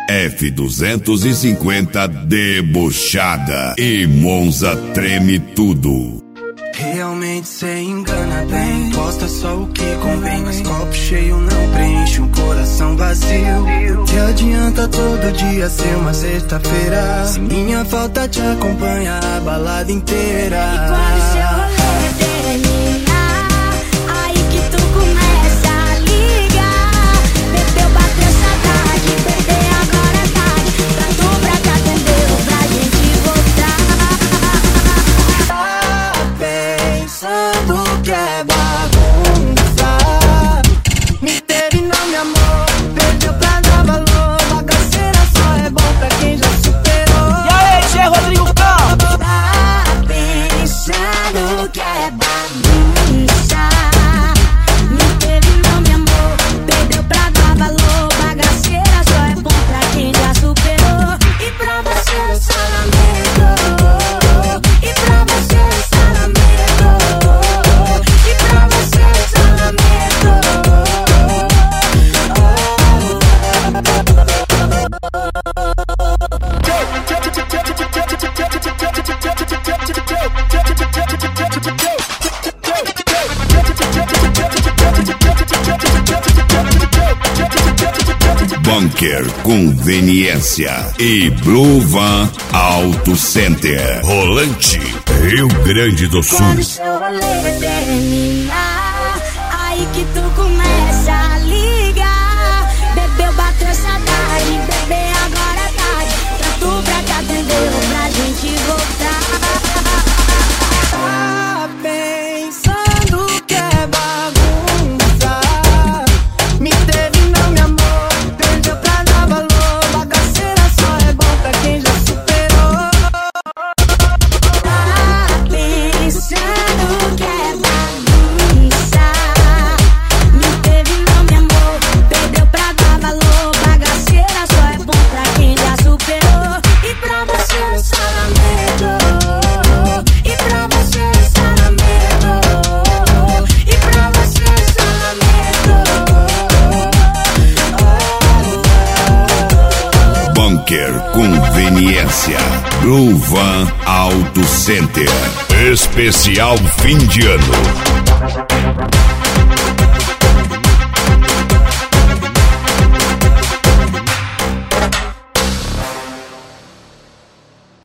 F250 debochada e Monza treme tudo. Realmente cê engana bem, posta só o que convém, mas copo cheio não preenche um coração vazio. Te adianta todo dia ser uma sexta-feira, se minha falta te acompanha a balada inteira. E quando seu rolê terminar, aí que tu começa a ligar. Bebeu, bateu saudade, perder agora é tarde. Pra tu, pra cá, entendeu? Pra gente voltar. Pensando que é bagunça, me teve não me amou, perdeu pra dar valor. Bagaceira só é bom pra quem já superou. E aí, Che Rodrigo Campos? Tá pensando que é bagunça, me teve não me amou, perdeu pra dar valor. Bagaceira só é bom pra quem já superou. E pra você só lamento, e pra você só lamento, e pra você só lamento. Bunker Conveniência e Blue Van Auto Center, Rolante, Rio Grande do Sul. Quando seu rolê terminar, aí que tu começa a ligar. Bebeu, bateu saudade, bebê agora é tarde. Pra tu, pra cá, entendeu? Pra gente voltar. Tá pensando que é bagunça, me teve não me amou, perdeu pra dar valor. Bagaceira só é bom pra quem já superou. Tá pensando que é bagunça, me teve não me amou, perdeu pra dar valor. Bagaceira só é bom pra quem já superou. E pra você só lamento, e pra você só lamento, e pra você só lamento. Bunker Conveniência, Blue Van Auto Center, especial fim de ano.